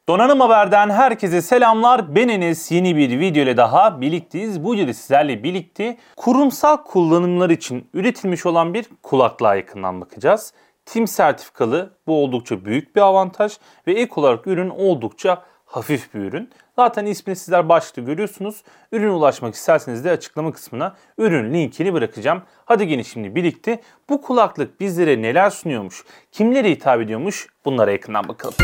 Donanım Haber'den herkese selamlar. Ben Enes, yeni bir video ile daha birlikteyiz. Bu videoda sizlerle birlikte kurumsal kullanımlar için üretilmiş olan bir kulaklığa yakından bakacağız. TİM sertifikalı, bu oldukça büyük bir avantaj ve ek olarak ürün oldukça hafif bir ürün. Zaten ismini sizler başlıkta görüyorsunuz. Ürüne ulaşmak isterseniz de açıklama kısmına ürün linkini bırakacağım. Hadi gelin şimdi birlikte bu kulaklık bizlere neler sunuyormuş, kimlere hitap ediyormuş bunlara yakından bakalım.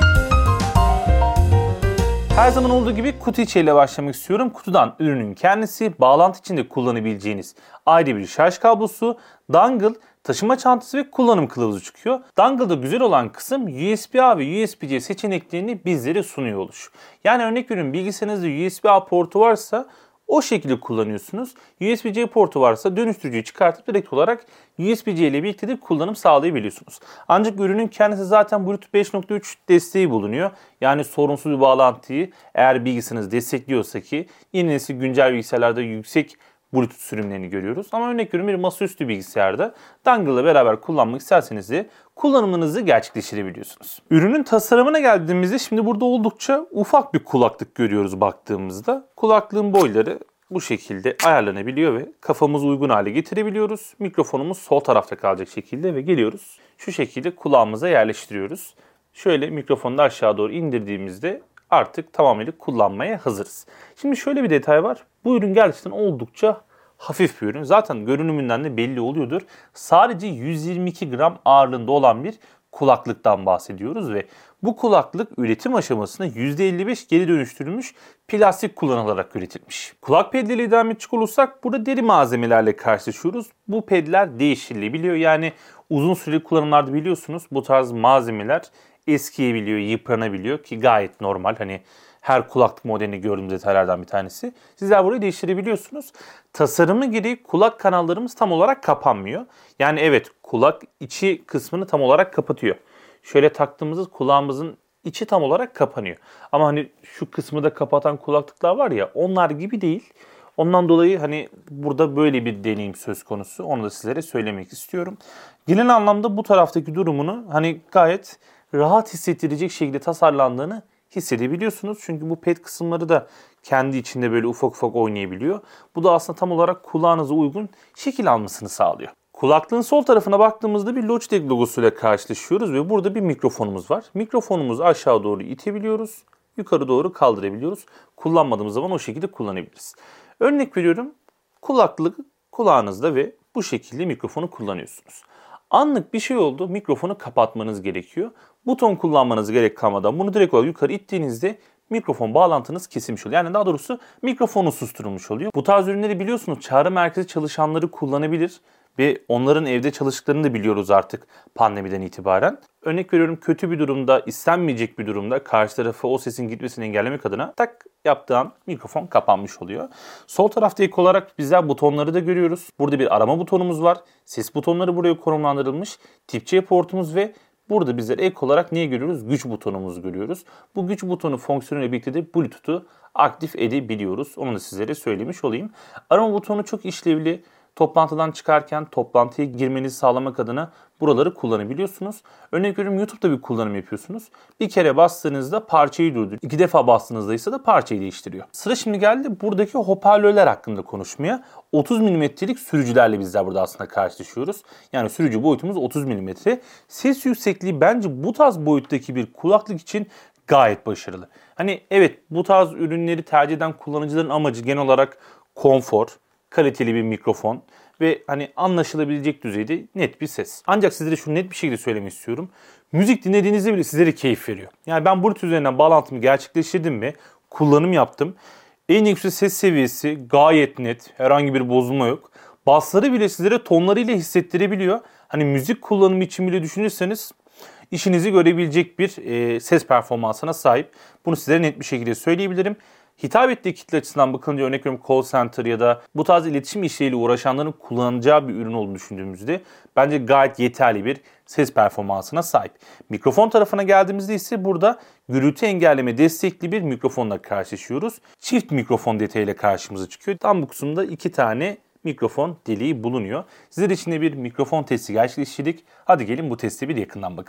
Her zaman olduğu gibi kutu içeriğiyle başlamak istiyorum. Kutudan ürünün kendisi, bağlantı içinde kullanabileceğiniz ayrı bir şarj kablosu, dongle, taşıma çantası ve kullanım kılavuzu çıkıyor. Dongle'da güzel olan kısım USB-A ve USB-C seçeneklerini bizlere sunuyor oluş. Yani örnek veriyorum, bilgisayarınızda USB-A portu varsa o şekilde kullanıyorsunuz. USB-C portu varsa dönüştürücüyü çıkartıp direkt olarak USB-C ile birlikte de kullanım sağlayabiliyorsunuz. Ancak ürünün kendisi zaten Bluetooth 5.3 desteği bulunuyor. Yani sorunsuz bir bağlantıyı eğer bilgisayarınız destekliyorsa, ki yeni nesil güncel bilgisayarlarda yüksek Bluetooth sürümlerini görüyoruz. Ama örnek veriyorum, bir masaüstü bilgisayarda dongle ile beraber kullanmak isterseniz de kullanımınızı gerçekleştirebiliyorsunuz. Ürünün tasarımına geldiğimizde şimdi burada oldukça ufak bir kulaklık görüyoruz baktığımızda. Kulaklığın boyları bu şekilde ayarlanabiliyor ve kafamızı uygun hale getirebiliyoruz. Mikrofonumuz sol tarafta kalacak şekilde ve geliyoruz. Şu şekilde kulağımıza yerleştiriyoruz. Şöyle mikrofonu da aşağı doğru indirdiğimizde artık tamamıyla kullanmaya hazırız. Şimdi şöyle bir detay var. Bu ürün gerçekten oldukça hafif bir ürün. Zaten görünümünden de belli oluyordur. Sadece 122 gram ağırlığında olan bir kulaklıktan bahsediyoruz ve bu kulaklık üretim aşamasında %55 geri dönüştürülmüş plastik kullanılarak üretilmiş. Kulak pedleriyle devam edecek olursak burada deri malzemelerle karşılaşıyoruz. Bu pedler değiştirilebiliyor. Yani uzun süreli kullanımlarda biliyorsunuz bu tarz malzemeler eskiyebiliyor, yıpranabiliyor ki gayet normal. Hani her kulaklık modelini gördüğümüz detaylardan bir tanesi. Sizler burayı değiştirebiliyorsunuz. Tasarımı gereği kulak kanallarımız tam olarak kapanmıyor. Yani evet, kulak içi kısmını tam olarak kapatıyor. Şöyle taktığımızda kulağımızın içi tam olarak kapanıyor. Ama hani şu kısmı da kapatan kulaklıklar var ya, onlar gibi değil. Ondan dolayı hani burada böyle bir deneyim söz konusu. Onu da sizlere söylemek istiyorum. Genel anlamda bu taraftaki durumunu hani gayet rahat hissettirecek şekilde tasarlandığını hissedebiliyorsunuz. Çünkü bu ped kısımları da kendi içinde böyle ufak ufak oynayabiliyor. Bu da aslında tam olarak kulağınıza uygun şekil almasını sağlıyor. Kulaklığın sol tarafına baktığımızda bir Logitech logosuyla karşılaşıyoruz ve burada bir mikrofonumuz var. Mikrofonumuzu aşağı doğru itebiliyoruz, yukarı doğru kaldırabiliyoruz. Kullanmadığımız zaman o şekilde kullanabiliriz. Örnek veriyorum, kulaklık kulağınızda ve bu şekilde mikrofonu kullanıyorsunuz. Anlık bir şey oldu, mikrofonu kapatmanız gerekiyor. Buton kullanmanız gerek kalmadan bunu direkt olarak yukarı ittiğinizde mikrofon bağlantınız kesilmiş oluyor. Yani daha doğrusu mikrofonu susturulmuş oluyor. Bu tarz ürünleri biliyorsunuz çağrı merkezi çalışanları kullanabilir ve onların evde çalıştıklarını da biliyoruz artık pandemiden itibaren. Örnek veriyorum, kötü bir durumda, istenmeyecek bir durumda karşı tarafa o sesin gitmesini engellemek adına tak yaptığı an mikrofon kapanmış oluyor. Sol tarafta ek olarak bizler butonları da görüyoruz. Burada bir arama butonumuz var. Ses butonları buraya konumlandırılmış. Tip C portumuz ve burada bizler ek olarak neyi görüyoruz? Güç butonumuzu görüyoruz. Bu güç butonu fonksiyonuyla birlikte de Bluetooth'u aktif edebiliyoruz. Onu da sizlere söylemiş olayım. Arama butonu çok işlevli. Toplantıdan çıkarken toplantıya girmenizi sağlamak adına buraları kullanabiliyorsunuz. Örnek veriyorum, YouTube'da bir kullanım yapıyorsunuz. Bir kere bastığınızda parçayı durduruyor. 2 defa bastığınızda ise de parçayı değiştiriyor. Sıra şimdi geldi buradaki hoparlörler hakkında konuşmaya. 30 mm'lik sürücülerle bizler burada aslında karşılaşıyoruz. Yani sürücü boyutumuz 30 mm. Ses yüksekliği bence bu tarz boyuttaki bir kulaklık için gayet başarılı. Hani evet, bu tarz ürünleri tercih eden kullanıcıların amacı genel olarak konfor, kaliteli bir mikrofon ve hani anlaşılabilecek düzeyde net bir ses. Ancak sizlere şunu net bir şekilde söylemek istiyorum. Müzik dinlediğinizde bile sizlere keyif veriyor. Yani ben Bluetooth üzerinden bağlantımı gerçekleştirdim mi, kullanım yaptım. En yüksek ses seviyesi gayet net, herhangi bir bozulma yok. Bassları bile sizlere tonlarıyla hissettirebiliyor. Hani müzik kullanımı için bile düşünürseniz işinizi görebilecek bir ses performansına sahip. Bunu sizlere net bir şekilde söyleyebilirim. Hitap ettiği kitle açısından bakınca, örnek veriyorum call center ya da bu tarz iletişim işleriyle uğraşanların kullanacağı bir ürün olduğunu düşündüğümüzde bence gayet yeterli bir ses performansına sahip. Mikrofon tarafına geldiğimizde ise burada gürültü engelleme destekli bir mikrofonla karşılaşıyoruz. Çift mikrofon detayıyla karşımıza çıkıyor. Tam bu kısımda 2 tane mikrofon deliği bulunuyor. Sizler için de bir mikrofon testi gerçekleştirdik. Hadi gelin bu teste bir yakından bakalım.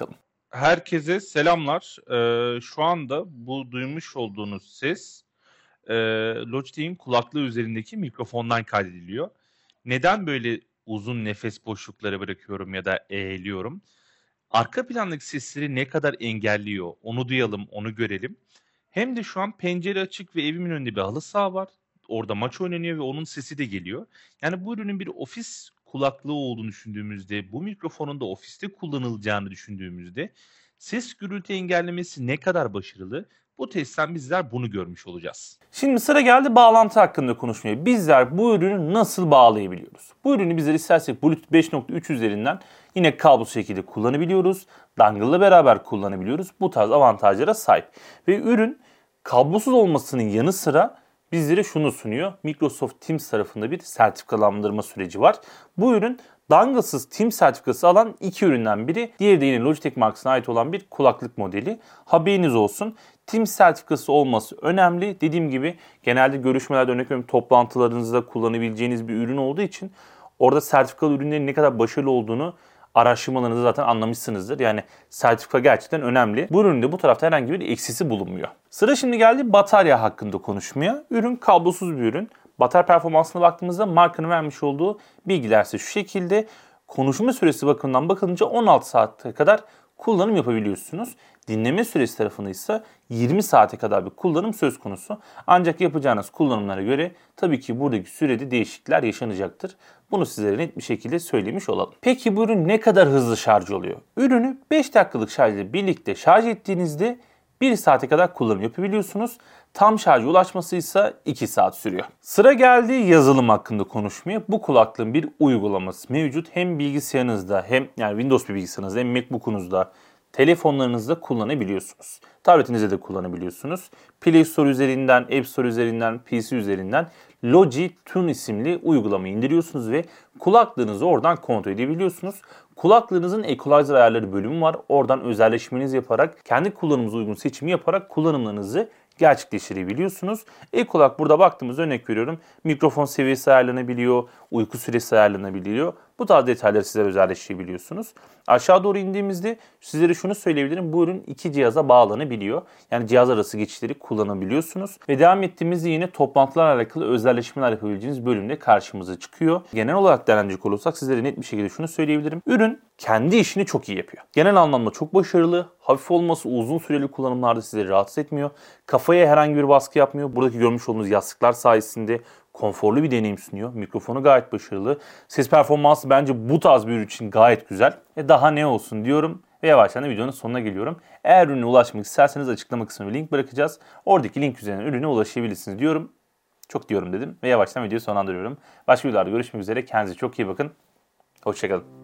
Herkese selamlar. Şu anda bu duymuş olduğunuz ses e, Logitech'in kulaklığı üzerindeki mikrofondan kaydediliyor. Neden böyle uzun nefes boşlukları bırakıyorum ya da eğiliyorum? Arka plandaki sesleri ne kadar engelliyor onu duyalım, onu görelim. Hem de şu an pencere açık ve evimin önünde bir halı saha var. Orada maç oynanıyor ve onun sesi de geliyor. Yani bu ürünün bir ofis kulaklığı olduğunu düşündüğümüzde, bu mikrofonun da ofiste kullanılacağını düşündüğümüzde ses gürültü engellemesi ne kadar başarılı? Bu testten bizler bunu görmüş olacağız. Şimdi sıra geldi bağlantı hakkında konuşmaya. Bizler bu ürünü nasıl bağlayabiliyoruz? Bu ürünü bizler istersek Bluetooth 5.3 üzerinden yine kablosuz şekilde kullanabiliyoruz. Dongle ile beraber kullanabiliyoruz. Bu tarz avantajlara sahip. Ve ürün kablosuz olmasının yanı sıra bizlere şunu sunuyor. Microsoft Teams tarafında bir sertifikalandırma süreci var. Bu ürün dongle'sız Teams sertifikası alan iki üründen biri. Diğeri de yine Logitech markasına ait olan bir kulaklık modeli. Haberiniz olsun. Teams sertifikası olması önemli. Dediğim gibi genelde görüşmelerde, örnek veriyorum, toplantılarınızda kullanabileceğiniz bir ürün olduğu için orada sertifikalı ürünlerin ne kadar başarılı olduğunu araştırmalarınızı zaten anlamışsınızdır. Yani sertifika gerçekten önemli. Bu ürünün de bu tarafta herhangi bir eksisi bulunmuyor. Sıra şimdi geldi batarya hakkında konuşmaya. Ürün kablosuz bir ürün. Batarya performansına baktığımızda markanın vermiş olduğu bilgiler ise şu şekilde. Konuşma süresi bakımından bakılınca 16 saate kadar kullanım yapabiliyorsunuz. Dinleme süresi tarafında ise 20 saate kadar bir kullanım söz konusu. Ancak yapacağınız kullanımlara göre tabii ki buradaki sürede değişiklikler yaşanacaktır. Bunu sizlere net bir şekilde söylemiş olalım. Peki bu ürün ne kadar hızlı şarj oluyor? Ürünü 5 dakikalık şarj ile birlikte şarj ettiğinizde 1 saate kadar kullanım yapabiliyorsunuz. Tam şarja ulaşması ise 2 saat sürüyor. Sıra geldi yazılım hakkında konuşmaya. Bu kulaklığın bir uygulaması mevcut. Hem bilgisayarınızda hem yani Windows bir bilgisayarınızda hem MacBook'unuzda, telefonlarınızda kullanabiliyorsunuz. Tabletinizde de kullanabiliyorsunuz. Play Store üzerinden, App Store üzerinden, PC üzerinden Logi Tune isimli uygulamayı indiriyorsunuz ve kulaklığınızı oradan kontrol edebiliyorsunuz. Kulaklığınızın equalizer ayarları bölümü var. Oradan özelleşmenizi yaparak, kendi kullanımınıza uygun seçimi yaparak kullanımlarınızı gerçekleştirebiliyorsunuz. İlk olarak burada baktığımızda örnek veriyorum. Mikrofon seviyesi ayarlanabiliyor, uyku süresi ayarlanabiliyor. Bu tarz detayları sizlere özelleştirebiliyorsunuz. Aşağı doğru indiğimizde sizlere şunu söyleyebilirim. Bu ürün iki cihaza bağlanabiliyor. Yani cihaz arası geçişleri kullanabiliyorsunuz. Ve devam ettiğimizde yine toplantılarla alakalı özelleşmeler yapabileceğiniz bölümde karşımıza çıkıyor. Genel olarak değerlendirecek olursak sizlere net bir şekilde şunu söyleyebilirim. Ürün kendi işini çok iyi yapıyor. Genel anlamda çok başarılı. Hafif olması uzun süreli kullanımlarda sizleri rahatsız etmiyor. Kafaya herhangi bir baskı yapmıyor. Buradaki görmüş olduğunuz yastıklar sayesinde konforlu bir deneyim sunuyor. Mikrofonu gayet başarılı. Ses performansı bence bu tarz bir ürün için gayet güzel. Daha ne olsun diyorum ve yavaştan da videonun sonuna geliyorum. Eğer ürüne ulaşmak isterseniz açıklama kısmına link bırakacağız. Oradaki link üzerinden ürüne ulaşabilirsiniz diyorum. Çok diyorum dedim ve yavaştan videoyu sonlandırıyorum. Başka videolarda görüşmek üzere. Kendinize çok iyi bakın. Hoşçakalın.